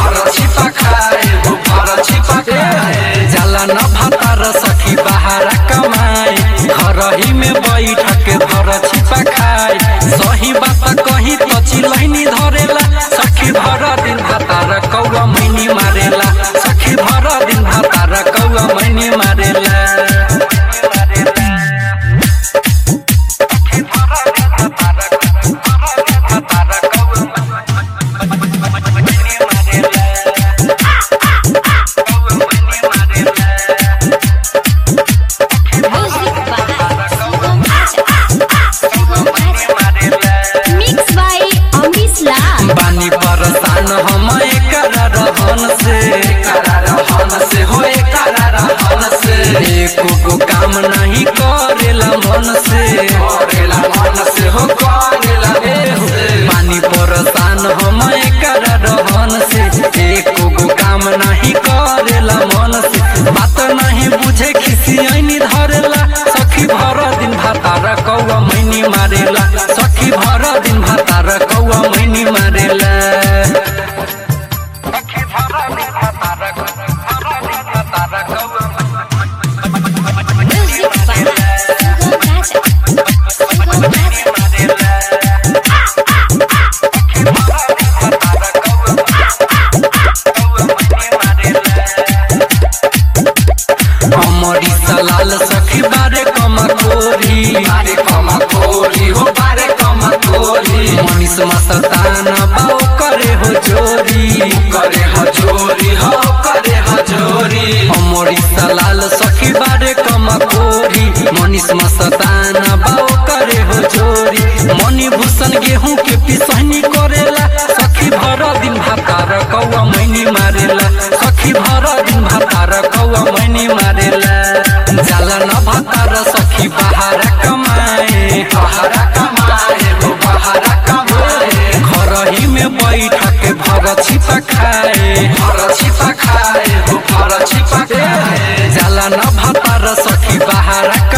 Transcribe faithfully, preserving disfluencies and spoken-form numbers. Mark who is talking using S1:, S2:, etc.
S1: भर छिपा खाए हो भर छिपा खाए
S2: जाला न भातार सखी बाहर कमाए घर ही में बैठ के भर छिपा खाए सही बात कही तो चिलैनी धरेला सखी भर दिन भातार कौआ मैनी मारेला सखी भर दिन भातार कौआ मैनी मारेला बानी परेशान हम एकरा रहन से
S1: रहन से हो रहन से
S2: एको को काम नहीं करेला मन से
S1: करेला मन से हो करेला
S2: बानी परेशान हम एकरा रहन से एको को काम नहीं करेला मन से बात नहीं बुझे खिसियनी धरेला सखी भर दिन भातार कौआ मैनी मारेला सखी भर दिन भातार कौआ मैनी मारेला अमरी सलाल सखी बारे कमा कोरी
S1: बारे कमा कोरी हो बारे कमा कोरी
S2: मनीष मस्ताना बाओ करे हो चोरी
S1: करे हो चोरी हो करे हो चोरी
S2: अमरी सलाल सखी बारे कमा कोरी मनीष मस्ताना बाओ करे हो चोरी मनी भूषण गेहूं के पिसहनी करेला सखी भर दिन भातार कौआ मैनी मारेला सखी भर दिन भातार कौआ मैनी मारेला जाला न भातार सखी बाहर कमाए
S1: बाहर कमाए हो बाहर कमाए
S2: घर ही में बैठ के भर छिपा खाए
S1: भर छिपा खाए हो भर छिपा खाए
S2: जाला न भातार सखी बाहर